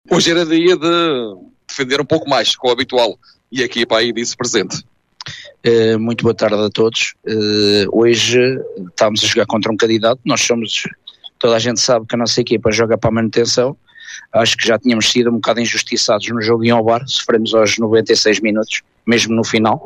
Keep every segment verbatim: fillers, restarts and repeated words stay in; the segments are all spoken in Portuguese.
Hoje era dia de defender um pouco mais, com o habitual, e a equipa aí disse presente. Uh, muito boa tarde a todos. Uh, hoje estamos a jogar contra um candidato. Nós somos, toda a gente sabe que a nossa equipa joga para a manutenção. Acho que já tínhamos sido um bocado injustiçados no jogo em Ovar, sofremos aos noventa e seis minutos, mesmo no final.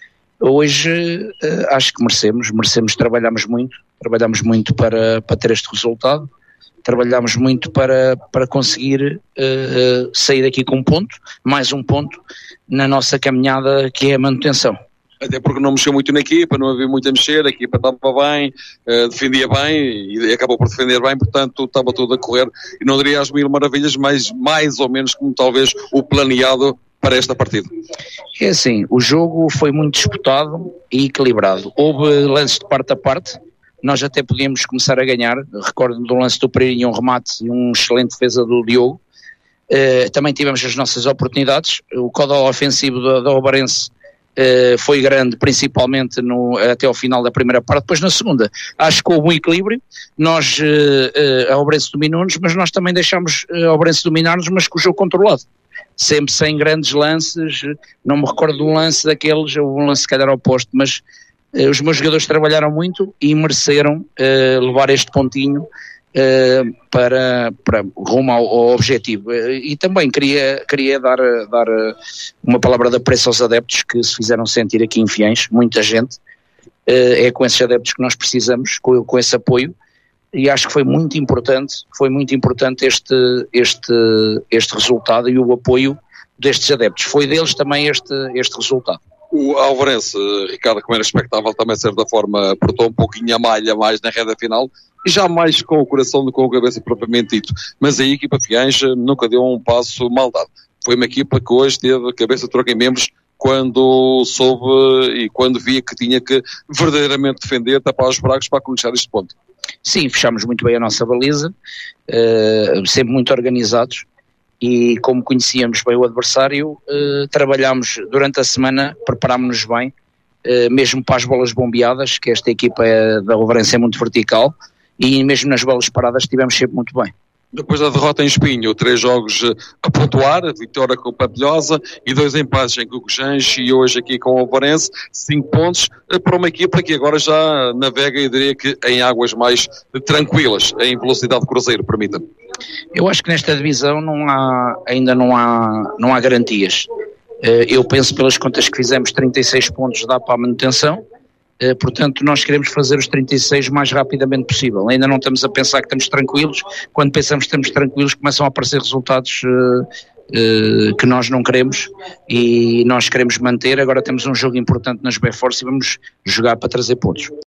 Hoje uh, acho que merecemos, merecemos, trabalhamos muito, trabalhamos muito para, para ter este resultado, trabalhamos muito para, para conseguir uh, sair daqui com um ponto, mais um ponto, na nossa caminhada que é a manutenção. Até porque não mexeu muito na equipa, não havia muito a mexer, a equipa estava bem, uh, defendia bem e acabou por defender bem, portanto estava tudo a correr, e não diria as mil maravilhas, mas mais ou menos como talvez o planeado para esta partida. É assim, o jogo foi muito disputado e equilibrado, houve lances de parte a parte, nós até podíamos começar a ganhar, recordo-me do lance do Pereirinho, um remate e uma excelente defesa do Diogo. Uh, também tivemos as nossas oportunidades, o caudal ofensivo da, da Obarense uh, foi grande, principalmente no, até ao final da primeira parte. Depois na segunda, acho que houve um equilíbrio, nós, uh, uh, a Obarense dominou-nos, mas nós também deixámos a Obarense dominar-nos, mas com o jogo controlado, sempre sem grandes lances. Não me recordo de um lance daqueles, houve um lance se calhar oposto, mas uh, os meus jogadores trabalharam muito e mereceram uh, levar este pontinho Uh, para, para rumo ao, ao objetivo. Uh, e também queria, queria dar, dar uh, uma palavra de apreço aos adeptos que se fizeram sentir aqui em Fiães, muita gente. Uh, é com esses adeptos que nós precisamos, com, com esse apoio, e acho que foi muito importante, foi muito importante este, este, este resultado e o apoio destes adeptos. Foi deles também este, este resultado. O Alvarense, Ricardo, como era expectável, também de certa forma apertou um pouquinho a malha mais na reta final, e já mais com o coração do que com a cabeça propriamente dito. Mas a equipa Fiães nunca deu um passo mal dado. Foi uma equipa que hoje teve a cabeça troca em membros quando soube e quando via que tinha que verdadeiramente defender, tapar os buracos para conquistar este ponto. Sim, fechámos muito bem a nossa baliza, uh, sempre muito organizados. E como conhecíamos bem o adversário, eh, trabalhámos durante a semana, preparámos-nos bem, eh, mesmo para as bolas bombeadas, que esta equipa é, da Ovarense é muito vertical, e mesmo nas bolas paradas estivemos sempre muito bem. Depois da derrota em Espinho, três jogos a pontuar, vitória com o Pampilhosa e dois empates em Cucujães, e hoje aqui com o Ovarense, cinco pontos para uma equipa que agora já navega, eu diria que em águas mais tranquilas, em velocidade de cruzeiro, permita-me. Eu acho que nesta divisão não há, ainda não há, não há garantias. Eu penso, pelas contas que fizemos, trinta e seis pontos dá para a manutenção. Uh, portanto, nós queremos fazer os trinta e seis o mais rapidamente possível. Ainda não estamos a pensar que estamos tranquilos. Quando pensamos que estamos tranquilos, começam a aparecer resultados uh, uh, que nós não queremos, e nós queremos manter. Agora temos um jogo importante nas B-Force e vamos jogar para trazer pontos.